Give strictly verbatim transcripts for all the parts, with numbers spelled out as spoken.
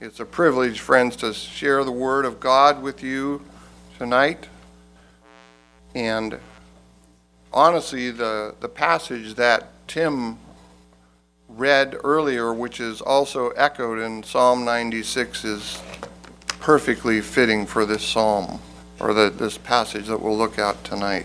It's a privilege, friends, to share the Word of God with you tonight. And honestly, the, the passage that Tim read earlier, which is also echoed in Psalm ninety-six, is perfectly fitting for this psalm, or the, this passage that we'll look at tonight.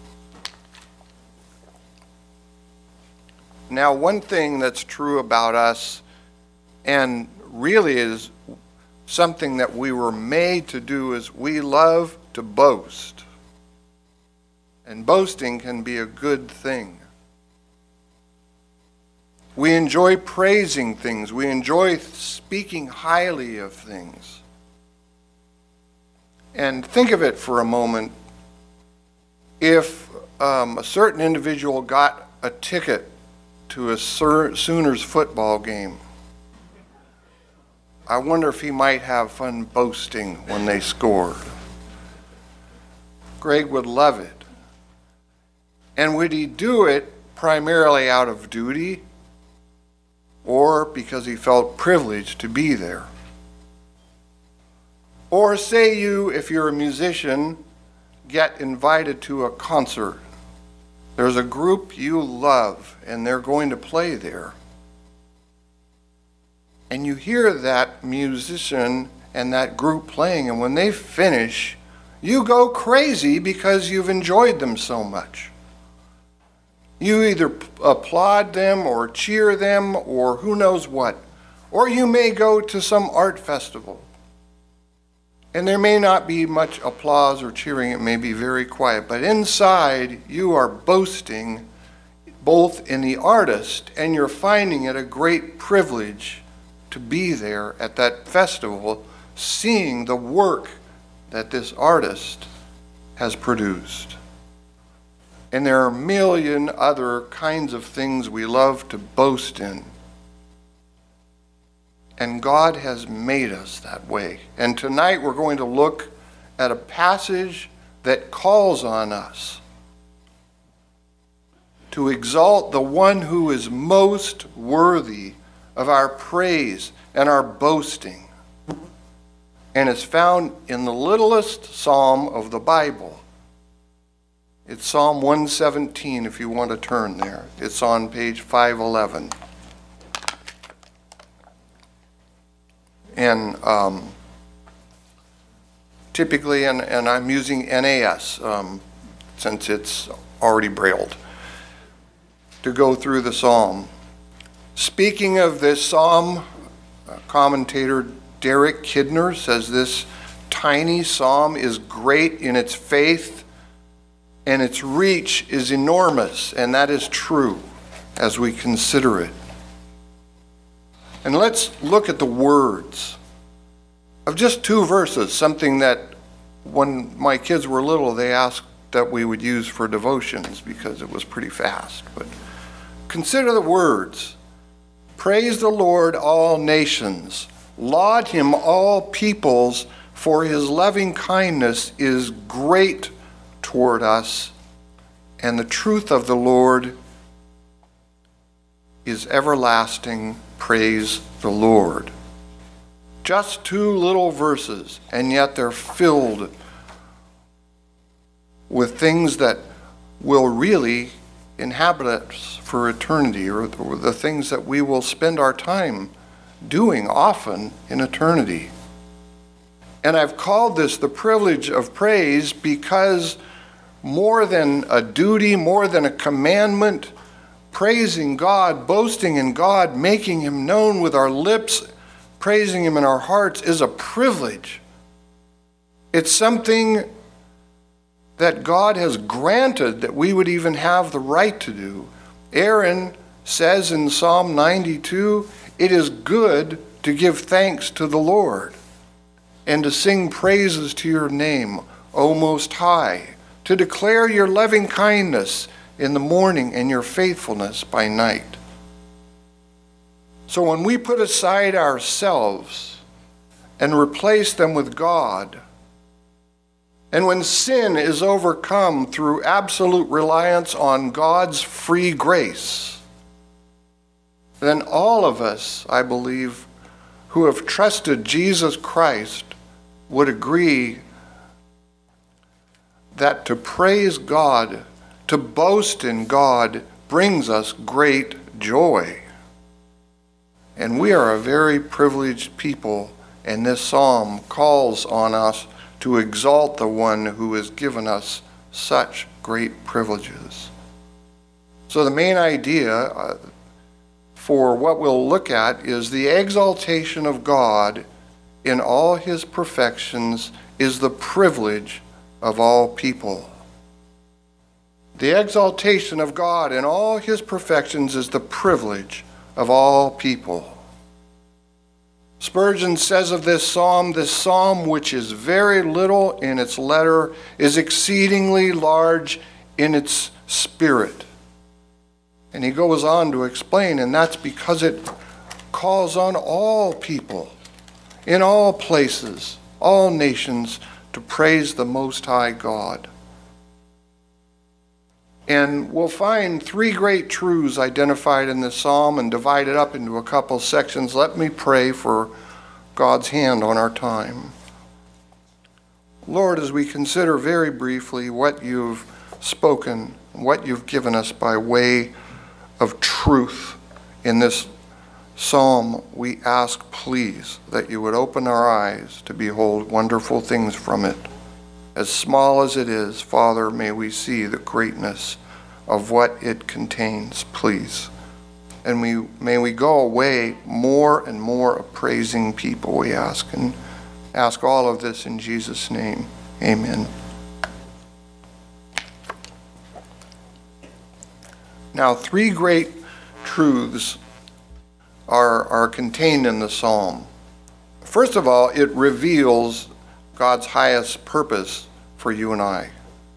Now, one thing that's true about us, and really is something that we were made to do, is we love to boast. And boasting can be a good thing. We enjoy praising things. We enjoy speaking highly of things. And think of it for a moment. If um, a certain individual got a ticket to a Sooners football game, I wonder if he might have fun boasting when they scored. Greg would love it. And would he do it primarily out of duty or because he felt privileged to be there? Or say you, if you're a musician, get invited to a concert. There's a group you love and they're going to play there. And you hear that musician and that group playing, and when they finish, you go crazy because you've enjoyed them so much. You either applaud them or cheer them or who knows what. Or you may go to some art festival. And there may not be much applause or cheering. It may be very quiet. But inside, you are boasting both in the artist, and you're finding it a great privilege to be there at that festival, seeing the work that this artist has produced. And there are a million other kinds of things we love to boast in. And God has made us that way. And tonight we're going to look at a passage that calls on us to exalt the one who is most worthy of our praise and our boasting. And it's found in the littlest psalm of the Bible. It's Psalm one seventeen, if you want to turn there. It's on page five eleven. And um, typically, and, and I'm using N A S um, since it's already brailled, to go through the psalm. Speaking of this psalm, commentator Derek Kidner says this tiny psalm is great in its faith and its reach is enormous, and that is true as we consider it. And let's look at the words of just two verses, something that when my kids were little, they asked that we would use for devotions because it was pretty fast. But consider the words. Praise the Lord, all nations. Laud him, all peoples, for his loving kindness is great toward us, and the truth of the Lord is everlasting. Praise the Lord. Just two little verses, and yet they're filled with things that will really inhabit us for eternity, or the things that we will spend our time doing often in eternity. And I've called this the privilege of praise because more than a duty, more than a commandment, praising God, boasting in God, making him known with our lips, praising him in our hearts is a privilege. It's something that God has granted that we would even have the right to do. Aaron says in Psalm ninety-two, it is good to give thanks to the Lord and to sing praises to your name, O Most High, to declare your loving kindness in the morning and your faithfulness by night. So when we put aside ourselves and replace them with God, and when sin is overcome through absolute reliance on God's free grace, then all of us, I believe, who have trusted Jesus Christ would agree that to praise God, to boast in God, brings us great joy. And we are a very privileged people, and this psalm calls on us to exalt the one who has given us such great privileges. So the main idea uh, for what we'll look at is the exaltation of God in all his perfections is the privilege of all people. The exaltation of God in all his perfections is the privilege of all people. Spurgeon says of this psalm, this psalm, which is very little in its letter, is exceedingly large in its spirit. And he goes on to explain, and that's because it calls on all people, in all places, all nations, to praise the Most High God. And we'll find three great truths identified in this psalm and divided up into a couple sections. Let me pray for God's hand on our time. Lord, as we consider very briefly what you've spoken, what you've given us by way of truth in this psalm, we ask, please, that you would open our eyes to behold wonderful things from it. As small as it is, Father, may we see the greatness of what it contains, please. And we may we go away more and more a praising people, we ask. And ask all of this in Jesus' name. Amen. Now, three great truths are, are contained in the psalm. First of all, it reveals God's highest purpose for you and I.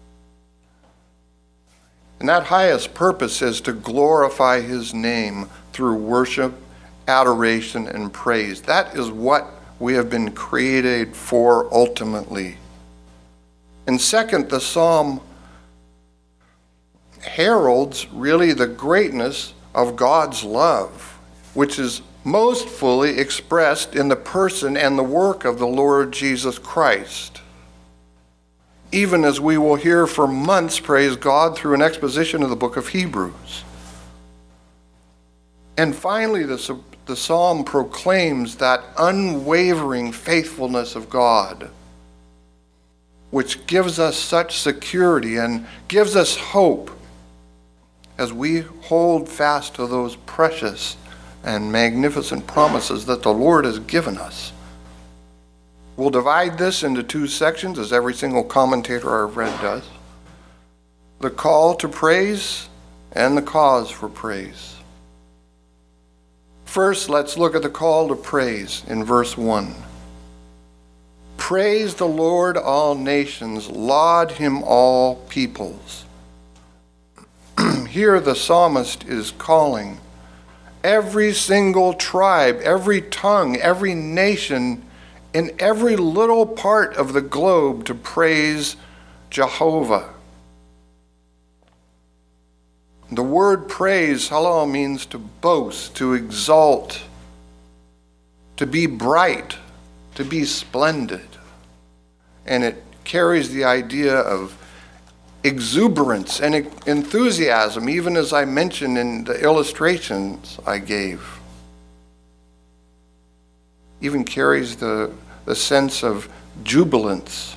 And that highest purpose is to glorify his name through worship, adoration, and praise. That is what we have been created for ultimately. And second, the psalm heralds really the greatness of God's love, which is most fully expressed in the person and the work of the Lord Jesus Christ. Even as we will hear for months, praise God, through an exposition of the book of Hebrews. And finally, the, the psalm proclaims that unwavering faithfulness of God, which gives us such security and gives us hope as we hold fast to those precious and magnificent promises that the Lord has given us. We'll divide this into two sections, as every single commentator I've read does. The call to praise and the cause for praise. First, let's look at the call to praise in verse one. Praise the Lord, all nations. Laud him, all peoples. Here the psalmist is calling every single tribe, every tongue, every nation, in every little part of the globe to praise Jehovah. The word praise, halal, means to boast, to exalt, to be bright, to be splendid. And it carries the idea of exuberance and enthusiasm, even as I mentioned in the illustrations I gave. Even carries the, the sense of jubilance.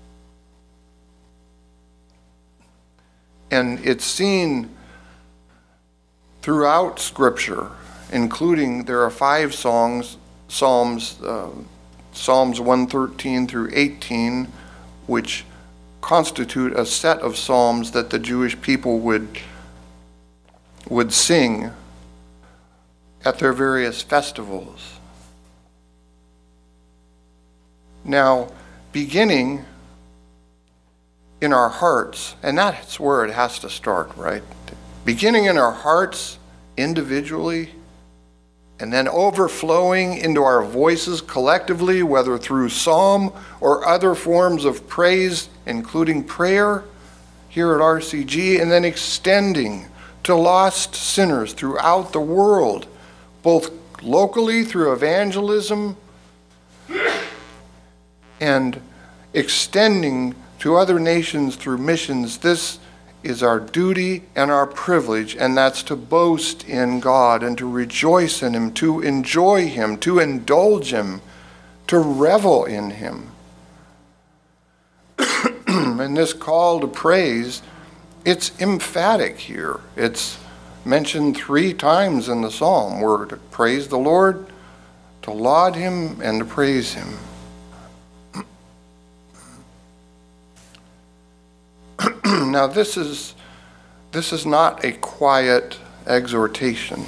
And it's seen throughout Scripture, including there are five songs, Psalms, uh, Psalms one thirteen through eighteen, which constitute a set of psalms that the Jewish people would, would sing at their various festivals. Now, beginning in our hearts, and that's where it has to start, right? Beginning in our hearts individually, and then overflowing into our voices collectively, whether through psalm or other forms of praise, including prayer here at R C G, and then extending to lost sinners throughout the world, both locally through evangelism and extending to other nations through missions. This is our duty and our privilege, and that's to boast in God and to rejoice in Him, to enjoy Him, to indulge Him, to revel in Him. And this call to praise, it's emphatic here. It's mentioned three times in the psalm. We're to praise the Lord, to laud Him, and to praise Him. Now this is this is not a quiet exhortation,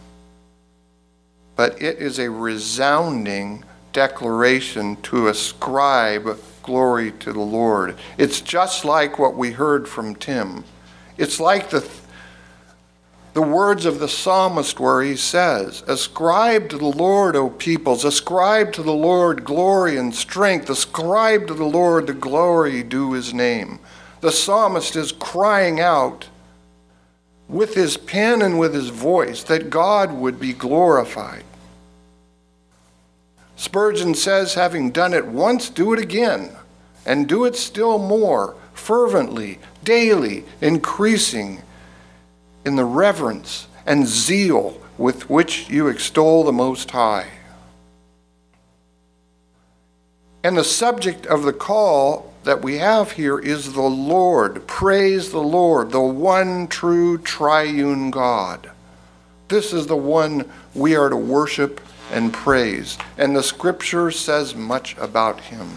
but it is a resounding declaration to ascribe glory to the Lord. It's just like what we heard from Tim. It's like the the words of the psalmist where he says, "Ascribe to the Lord, O peoples, ascribe to the Lord glory and strength, ascribe to the Lord the glory due His name." The psalmist is crying out with his pen and with his voice that God would be glorified. Spurgeon says, having done it once, do it again, and do it still more, fervently, daily, increasing in the reverence and zeal with which you extol the Most High. And the subject of the call that we have here is the Lord. Praise the Lord, the one true triune God. This is the one we are to worship and praise. And the scripture says much about Him.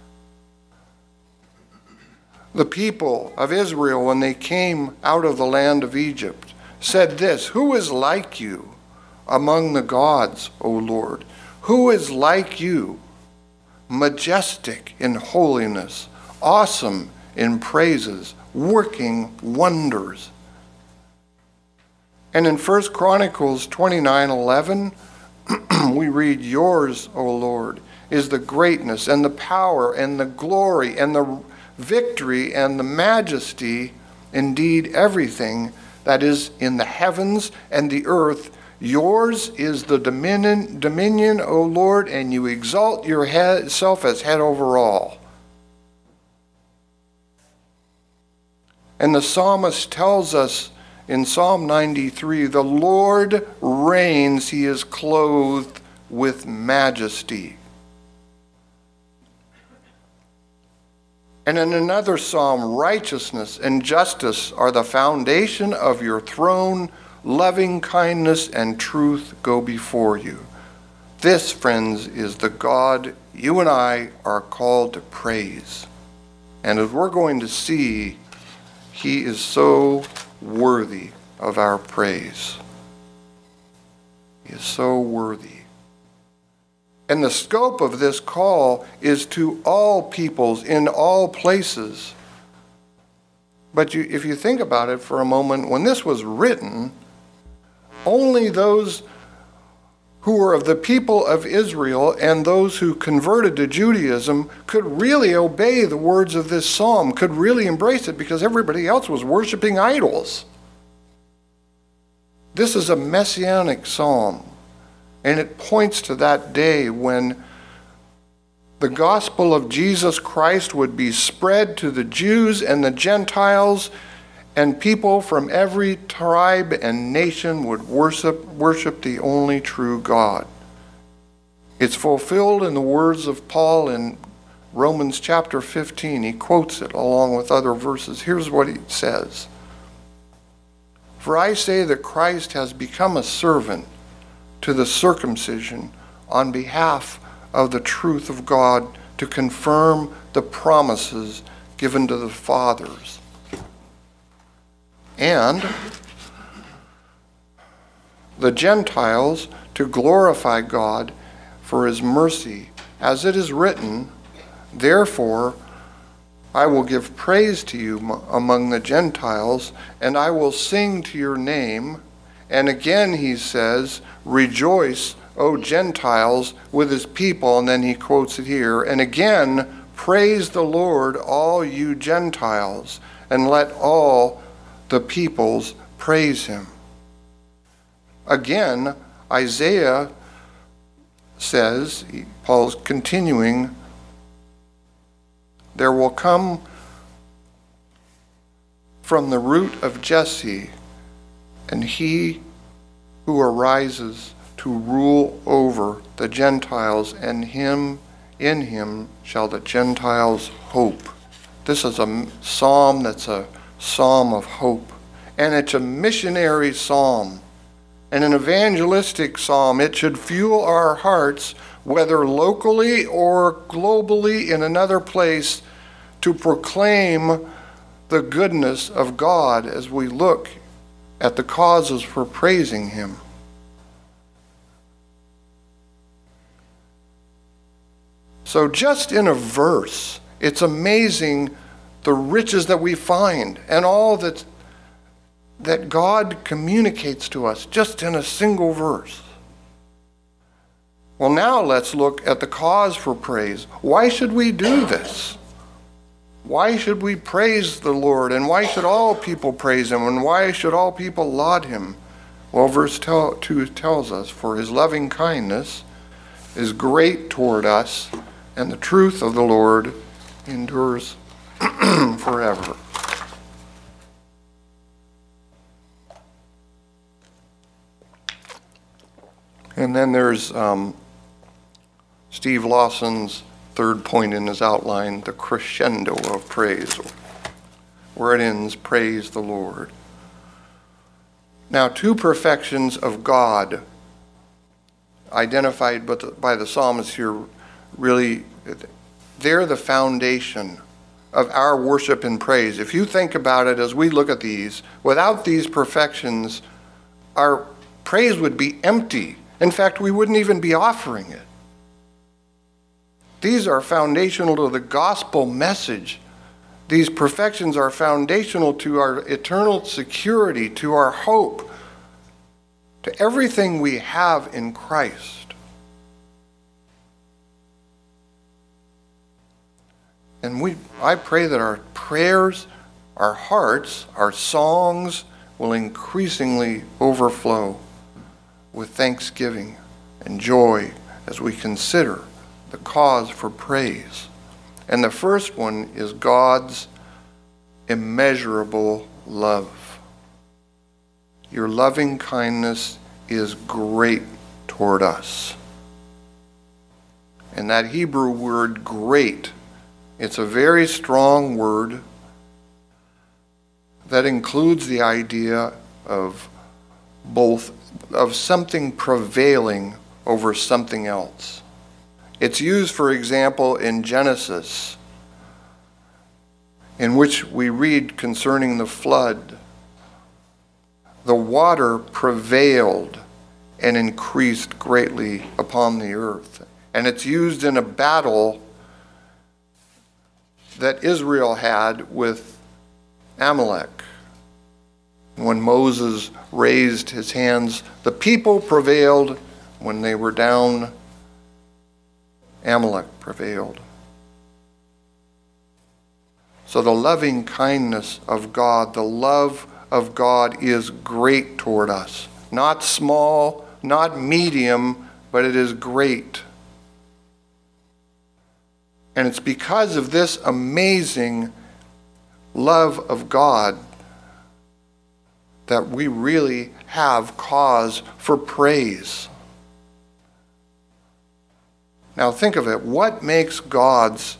The people of Israel, when they came out of the land of Egypt, said this, "Who is like you among the gods, O Lord? Who is like you, majestic in holiness, awesome in praises, working wonders?" And in First Chronicles twenty-nine eleven, we read, "Yours, O Lord, is the greatness and the power and the glory and the victory and the majesty, indeed everything that is in the heavens and the earth. Yours is the dominion, dominion, O Lord, and you exalt yourself as head over all." And the psalmist tells us in Psalm ninety-three, "The Lord reigns, He is clothed with majesty." And in another psalm, "Righteousness and justice are the foundation of your throne. Loving kindness and truth go before you." This, friends, is the God you and I are called to praise. And as we're going to see, He is so worthy of our praise. He is so worthy. And the scope of this call is to all peoples in all places. But you, if you think about it for a moment, when this was written, only those who were of the people of Israel and those who converted to Judaism could really obey the words of this psalm, could really embrace it, because everybody else was worshiping idols. This is a messianic psalm, and it points to that day when the gospel of Jesus Christ would be spread to the Jews and the Gentiles, and people from every tribe and nation would worship, worship the only true God. It's fulfilled in the words of Paul in Romans chapter fifteen. He quotes it along with other verses. Here's what he says. "For I say that Christ has become a servant to the circumcision on behalf of the truth of God, to confirm the promises given to the fathers, and the Gentiles to glorify God for His mercy. As it is written, therefore I will give praise to you among the Gentiles, and I will sing to your name." And again he says, "Rejoice, O Gentiles, with His people." And then he quotes it here. "And again, praise the Lord, all you Gentiles, and let all the peoples praise Him." Again, Isaiah says, Paul's continuing, there will come from the root of Jesse, and he who arises to rule over the Gentiles, and him in him shall the Gentiles hope. This is a psalm that's a psalm of hope, and it's a missionary psalm and an evangelistic psalm. It should fuel our hearts, whether locally or globally in another place, to proclaim the goodness of God as we look at the causes for praising him. So just in a verse, it's amazing the riches that we find and all that, that God communicates to us just in a single verse. Well, now let's look at the cause for praise. Why should we do this? Why should we praise the Lord? And why should all people praise him? And why should all people laud him? Well, verse two tells us, for his loving kindness is great toward us, and the truth of the Lord endures forever. And then there's um, Steve Lawson's third point in his outline, the crescendo of praise, where it ends, praise the Lord. Now, two perfections of God identified by the psalmist here, really, they're the foundation of our worship and praise. If you think about it as we look at these, without these perfections, our praise would be empty. In fact, we wouldn't even be offering it. These are foundational to the gospel message. These perfections are foundational to our eternal security, to our hope, to everything we have in Christ. And we, I pray that our prayers, our hearts, our songs will increasingly overflow with thanksgiving and joy as we consider the cause for praise. And the first one is God's immeasurable love. Your loving kindness is great toward us. And that Hebrew word great, it's a very strong word that includes the idea of both of something prevailing over something else. It's used, for example, in Genesis, in which we read concerning the flood. The water prevailed and increased greatly upon the earth. And it's used in a battle that Israel had with Amalek. When Moses raised his hands, the people prevailed. When they were down, Amalek prevailed. So the loving kindness of God, the love of God is great toward us. Not small, not medium, but it is great. And it's because of this amazing love of God that we really have cause for praise. Now think of it. What makes God's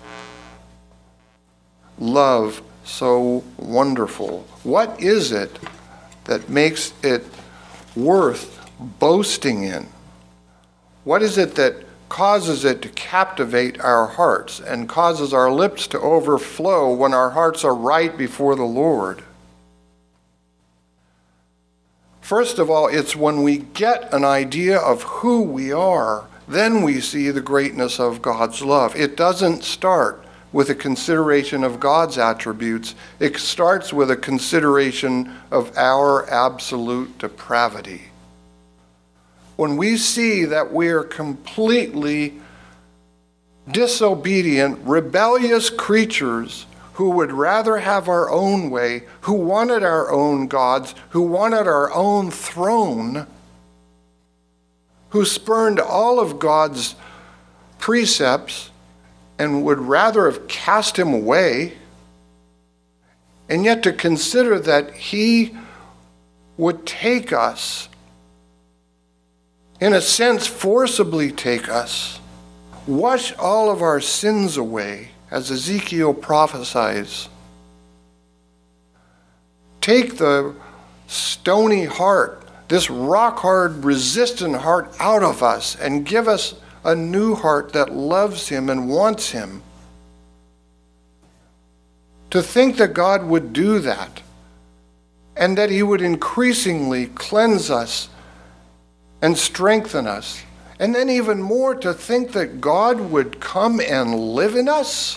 love so wonderful? What is it that makes it worth boasting in? What is it that causes it to captivate our hearts and causes our lips to overflow when our hearts are right before the Lord? First of all, it's when we get an idea of who we are, then we see the greatness of God's love. It doesn't start with a consideration of God's attributes. It starts with a consideration of our absolute depravity. When we see that we are completely disobedient, rebellious creatures who would rather have our own way, who wanted our own gods, who wanted our own throne, who spurned all of God's precepts and would rather have cast him away, and yet to consider that he would take us, in a sense forcibly take us, wash all of our sins away, as Ezekiel prophesies. Take the stony heart, this rock-hard, resistant heart out of us and give us a new heart that loves him and wants him. To think that God would do that and that he would increasingly cleanse us and strengthen us, and then even more to think that God would come and live in us.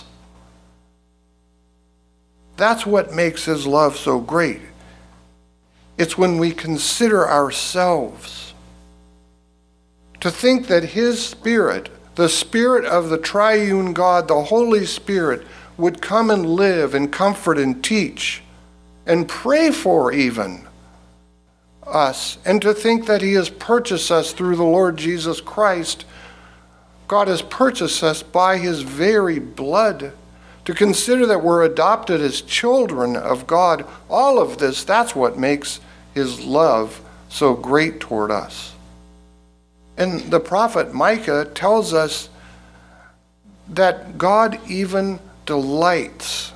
That's what makes his love so great. It's when we consider ourselves. To think that his Spirit, the Spirit of the triune God, the Holy Spirit, would come and live and comfort and teach and pray for even us. And to think that he has purchased us through the Lord Jesus Christ. God has purchased us by his very blood. To consider that we're adopted as children of God. All of this, that's what makes his love so great toward us. And the prophet Micah tells us that God even delights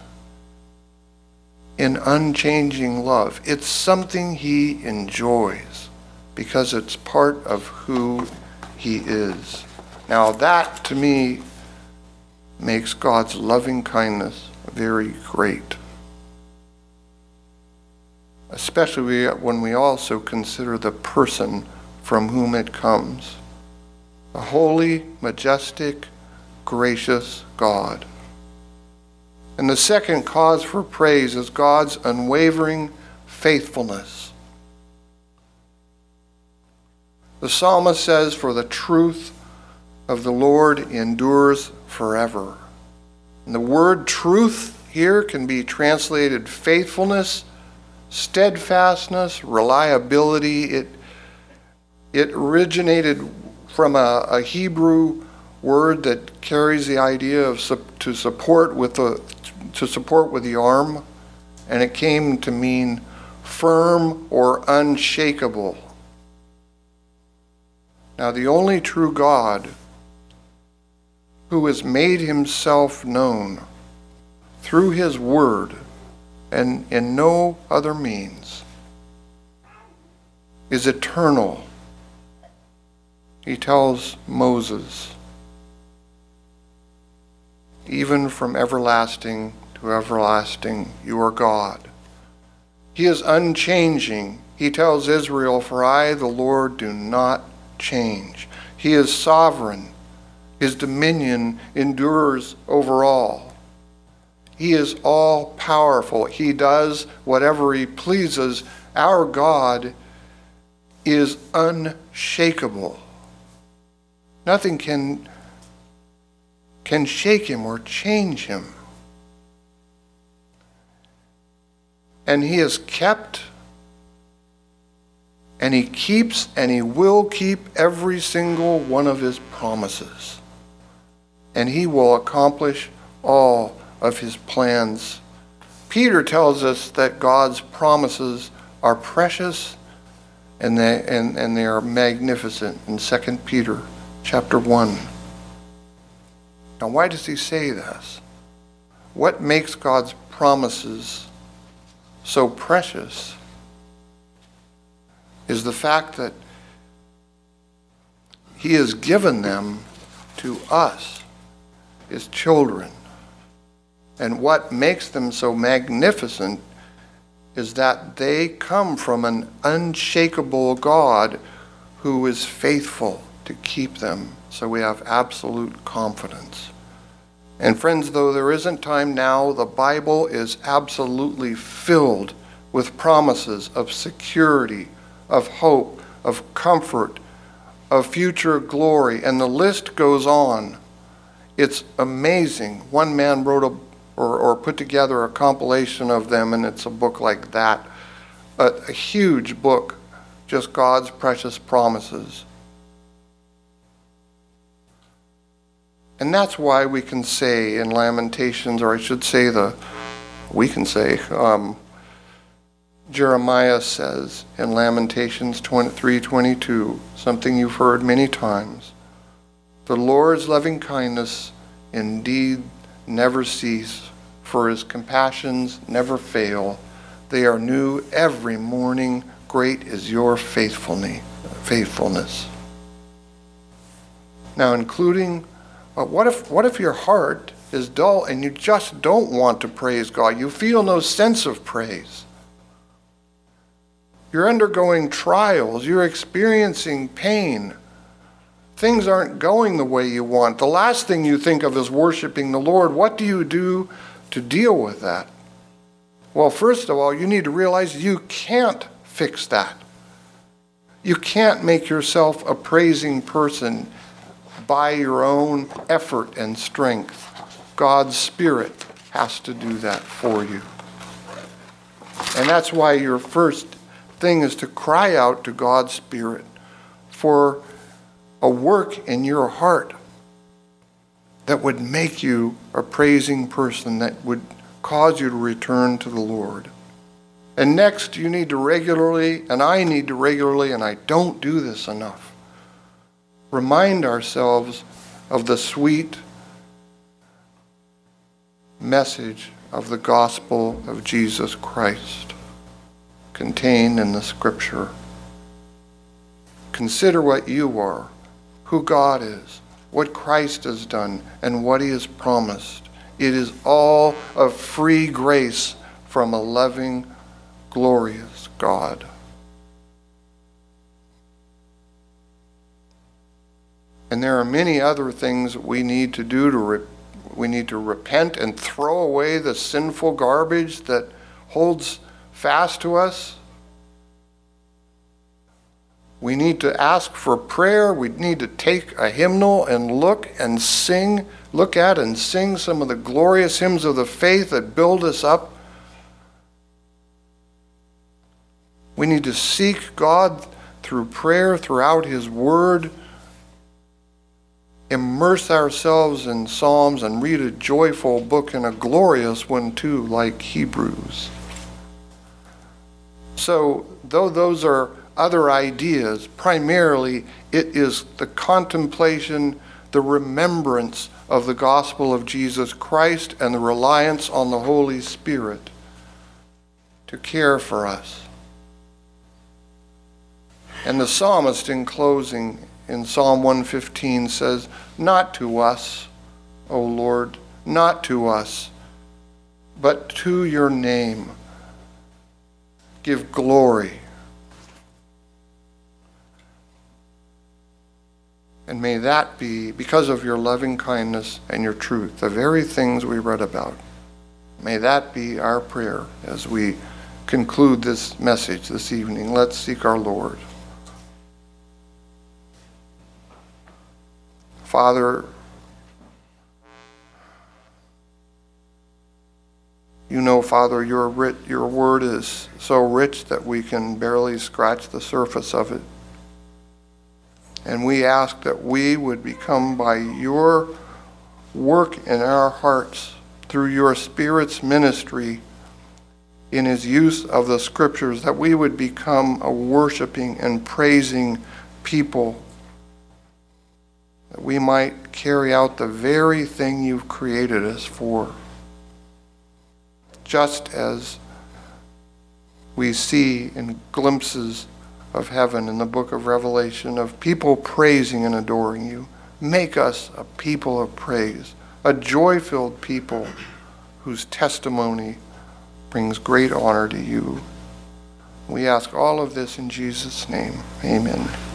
in unchanging love. It's something he enjoys because it's part of who he is. Now that, to me, makes God's loving kindness very great. Especially when we also consider the person from whom it comes. The holy, majestic, gracious God. And the second cause for praise is God's unwavering faithfulness. The psalmist says, "For the truth of the Lord endures forever." And the word truth here can be translated faithfulness, steadfastness, reliability. It, it originated from a, a Hebrew word that carries the idea of su- to support with the to support with the arm, and it came to mean firm or unshakable. Now, the only true God who has made himself known through his word and in no other means is eternal. He tells Moses, even from everlasting to everlasting, you are God. He is unchanging. He tells Israel, for I, the Lord, do not change. He is sovereign. His dominion endures over all. He is all powerful. He does whatever he pleases. Our God is unshakable. Nothing can, can shake him or change him. And he has kept, and he keeps, and he will keep every single one of his promises. And he will accomplish all of his plans. Peter tells us that God's promises are precious and they, and, and they are magnificent in Second Peter chapter one. Now, why does he say this? What makes God's promises so precious is the fact that he has given them to us, his children. And what makes them so magnificent is that they come from an unshakable God who is faithful to keep them. So we have absolute confidence. And friends, though there isn't time now, the Bible is absolutely filled with promises of security, of hope, of comfort, of future glory, and the list goes on. It's amazing. One man wrote a or, or put together a compilation of them, and it's a book like that. A, a huge book, just God's precious promises. And that's why we can say in Lamentations, or I should say the, we can say, um, Jeremiah says in Lamentations twenty-three twenty-two, something you've heard many times, the Lord's loving kindness indeed never cease, for his compassions never fail. They are new every morning. Great is your faithfulness. faithfulness. Now, including, uh, what if what if your heart is dull and you just don't want to praise God? You feel no sense of praise. You're undergoing trials. You're experiencing pain. Things aren't going the way you want. The last thing you think of is worshiping the Lord. What do you do to deal with that? Well, first of all, you need to realize you can't fix that. You can't make yourself a praising person by your own effort and strength. God's Spirit has to do that for you. And that's why your first thing is to cry out to God's Spirit for a work in your heart that would make you a praising person, that would cause you to return to the Lord. And next, you need to regularly, and I need to regularly, and I don't do this enough, remind ourselves of the sweet message of the gospel of Jesus Christ contained in the Scripture. Consider what you are, who God is, what Christ has done, and what he has promised. It is all of free grace from a loving, glorious God. And there are many other things that we need to do to re- we need to repent and throw away the sinful garbage that holds fast to us. We need to ask for prayer. We need to take a hymnal and look and sing, look at and sing some of the glorious hymns of the faith that build us up. We need to seek God through prayer, throughout his word. Immerse ourselves in Psalms and read a joyful book and a glorious one too, like Hebrews. So, though those are other ideas, primarily it is the contemplation, the remembrance of the gospel of Jesus Christ and the reliance on the Holy Spirit to care for us. And the psalmist in closing in Psalm one fifteen says, "Not to us, O Lord, not to us, but to your name give glory. And may that be, because of your loving kindness and your truth, the very things we read about. May that be our prayer as we conclude this message this evening. Let's seek our Lord. Father, you know, Father, your writ, your word is so rich that we can barely scratch the surface of it. And we ask that we would become, by your work in our hearts, through your Spirit's ministry in his use of the Scriptures, that we would become a worshiping and praising people, that we might carry out the very thing you've created us for. Just as we see in glimpses of heaven in the book of Revelation, of people praising and adoring you. Make us a people of praise, a joy-filled people whose testimony brings great honor to you. We ask all of this in Jesus' name. Amen.